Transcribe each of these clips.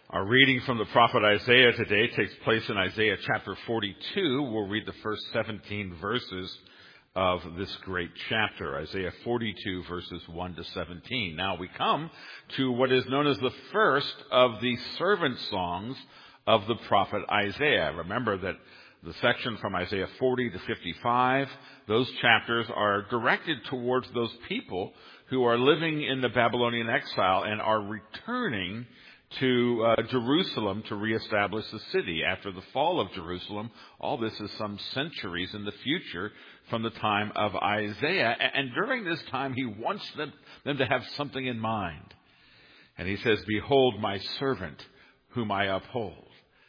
Our reading from the prophet Isaiah today takes place in Isaiah chapter 42. We'll read the first 17 verses of this great chapter, Isaiah 42 verses 1 to 17. Now we come to what is known as the first of the servant songs of the prophet Isaiah. Remember that the section from Isaiah 40 to 55, those chapters are directed towards those people who are living in the Babylonian exile and are returning to Jerusalem to reestablish the city after the fall of Jerusalem. All this is some centuries in the future from the time of Isaiah. And during this time, he wants them to have something in mind. And he says, "Behold my servant whom I uphold."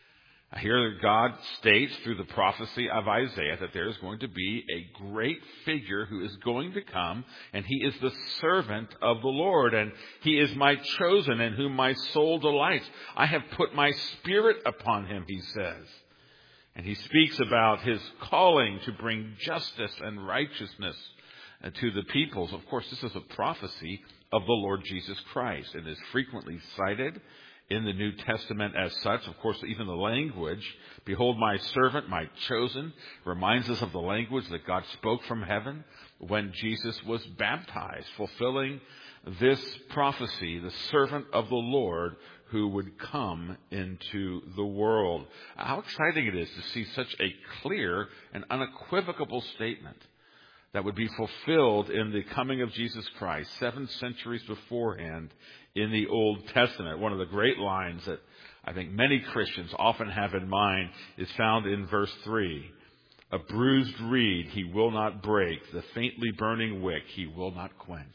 Here God states through the prophecy of Isaiah that there is going to be a great figure who is going to come, and he is the servant of the Lord, and he is my chosen in whom my soul delights. I have put my spirit upon him, he says. And he speaks about his calling to bring justice and righteousness to the peoples. Of course, this is a prophecy of the Lord Jesus Christ and is frequently cited in the New Testament as such. Of course, even the language, "Behold my servant, my chosen," reminds us of the language that God spoke from heaven when Jesus was baptized, fulfilling this prophecy, the servant of the Lord who would come into the world. How exciting it is to see such a clear and unequivocal statement that would be fulfilled in the coming of Jesus Christ 7 centuries beforehand in the Old Testament. One of the great lines that I think many Christians often have in mind is found in verse 3. "A bruised reed he will not break, the faintly burning wick he will not quench."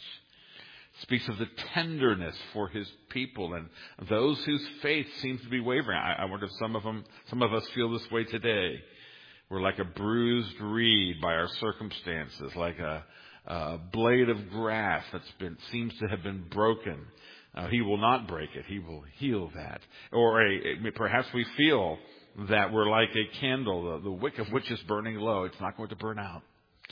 It speaks of the tenderness for his people and those whose faith seems to be wavering. I wonder if some of us feel this way today. We're like a bruised reed by our circumstances, like a blade of grass seems to have been broken. He will not break it. He will heal that. Or perhaps we feel that we're like a candle, the wick of which is burning low. It's not going to burn out.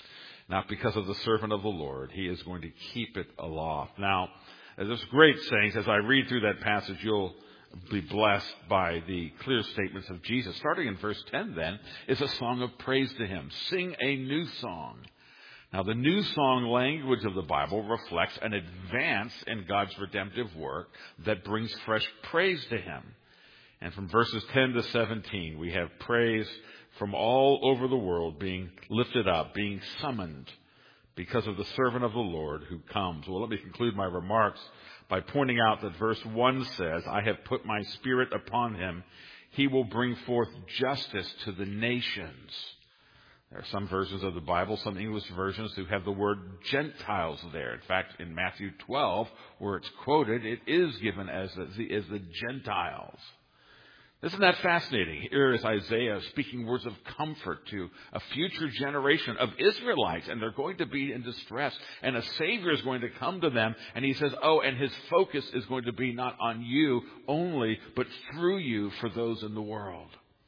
Not because of the servant of the Lord. He is going to keep it aloft. Now, there's great sayings. As I read through that passage, you'll be blessed by the clear statements of Jesus. Starting in verse 10 then is a song of praise to him. "Sing a new song." Now, the new song language of the Bible reflects an advance in God's redemptive work that brings fresh praise to him. And from verses 10 to 17, we have praise from all over the world being lifted up, being summoned because of the servant of the Lord who comes. Well, let me conclude my remarks by pointing out that verse 1 says, "I have put my spirit upon him. He will bring forth justice to the nations." There are some versions of the Bible, some English versions, who have the word Gentiles there. In fact, in Matthew 12, where it's quoted, it is given as the Gentiles. Isn't that fascinating? Here is Isaiah speaking words of comfort to a future generation of Israelites, and they're going to be in distress, and a Savior is going to come to them, and he says, and his focus is going to be not on you only, but through you for those in the world.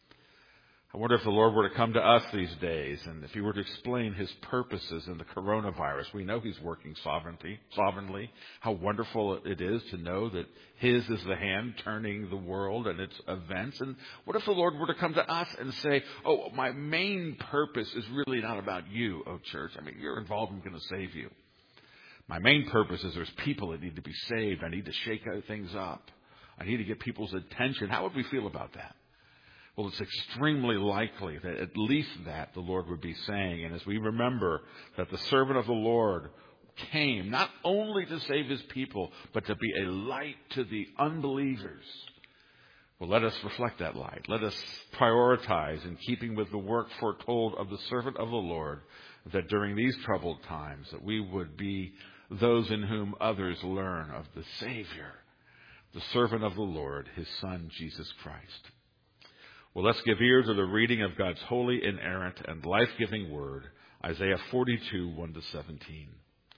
I wonder if the Lord were to come to us these days, and if he were to explain his purposes in the coronavirus. We know he's working sovereignly. How wonderful it is to know that his is the hand turning the world and its events. And what if the Lord were to come to us and say, my main purpose is really not about you, church. I mean, you're involved, I'm going to save you. My main purpose is there's people that need to be saved. I need to shake things up. I need to get people's attention. How would we feel about that? Well, it's extremely likely that at least that the Lord would be saying. And as we remember that the servant of the Lord came not only to save his people, but to be a light to the unbelievers. Well, let us reflect that light. Let us prioritize in keeping with the work foretold of the servant of the Lord, that during these troubled times that we would be those in whom others learn of the Savior, the servant of the Lord, his Son, Jesus Christ. Well, let's give ear to the reading of God's holy, inerrant, and life-giving word, Isaiah 42, 1 to 17.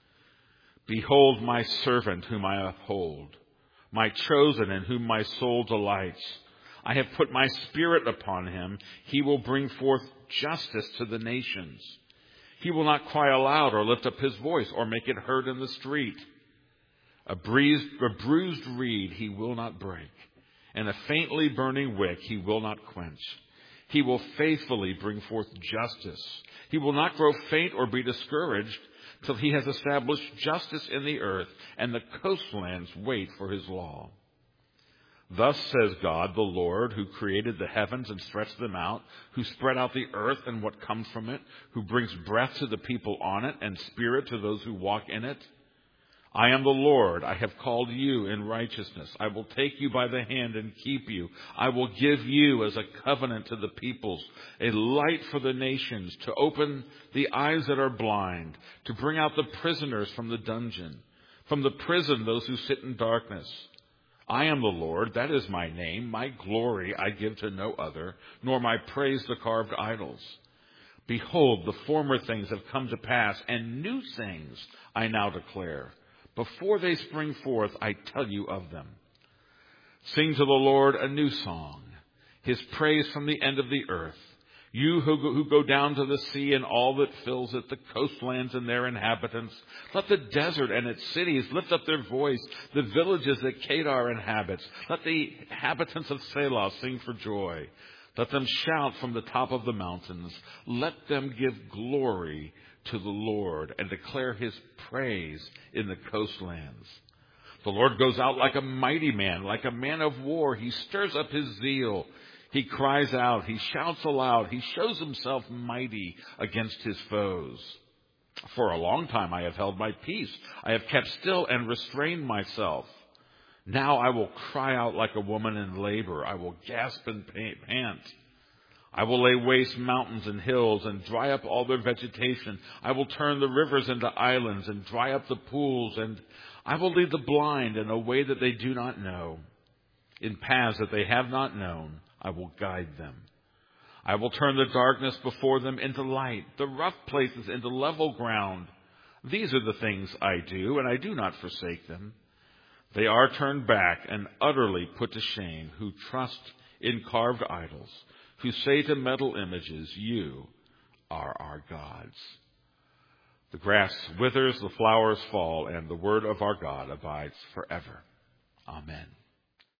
"Behold my servant whom I uphold, my chosen in whom my soul delights. I have put my spirit upon him. He will bring forth justice to the nations. He will not cry aloud or lift up his voice or make it heard in the street. A bruised reed he will not break, and a faintly burning wick he will not quench. He will faithfully bring forth justice. He will not grow faint or be discouraged till he has established justice in the earth, and the coastlands wait for his law. Thus says God, the Lord, who created the heavens and stretched them out, who spread out the earth and what comes from it, who brings breath to the people on it and spirit to those who walk in it. I am the Lord. I have called you in righteousness. I will take you by the hand and keep you. I will give you as a covenant to the peoples, a light for the nations, to open the eyes that are blind, to bring out the prisoners from the dungeon, from the prison those who sit in darkness. I am the Lord, that is my name. My glory I give to no other, nor my praise to carved idols. Behold, the former things have come to pass, and new things I now declare. Before they spring forth, I tell you of them. Sing to the Lord a new song, his praise from the end of the earth. You who go down to the sea and all that fills it, the coastlands and their inhabitants. Let the desert and its cities lift up their voice, the villages that Kedar inhabits. Let the inhabitants of Selah sing for joy. Let them shout from the top of the mountains. Let them give glory to the Lord and declare his praise in the coastlands. The Lord goes out like a mighty man, like a man of war. He stirs up his zeal. He cries out. He shouts aloud. He shows himself mighty against his foes. For a long time I have held my peace. I have kept still and restrained myself. Now I will cry out like a woman in labor. I will gasp and pant. I will lay waste mountains and hills and dry up all their vegetation. I will turn the rivers into islands and dry up the pools. And I will lead the blind in a way that they do not know. In paths that they have not known, I will guide them. I will turn the darkness before them into light, the rough places into level ground. These are the things I do, and I do not forsake them. They are turned back and utterly put to shame who trust in carved idols, who say to metal images, you are our gods. The grass withers, the flowers fall, and the word of our God abides forever. Amen.